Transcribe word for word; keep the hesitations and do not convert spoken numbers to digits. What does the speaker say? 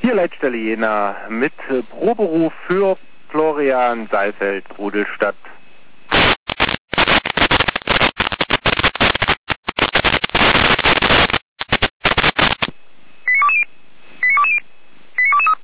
Hier Leitstelle Jena mit Proberuf für Florian Saalfeld, Rudelstadt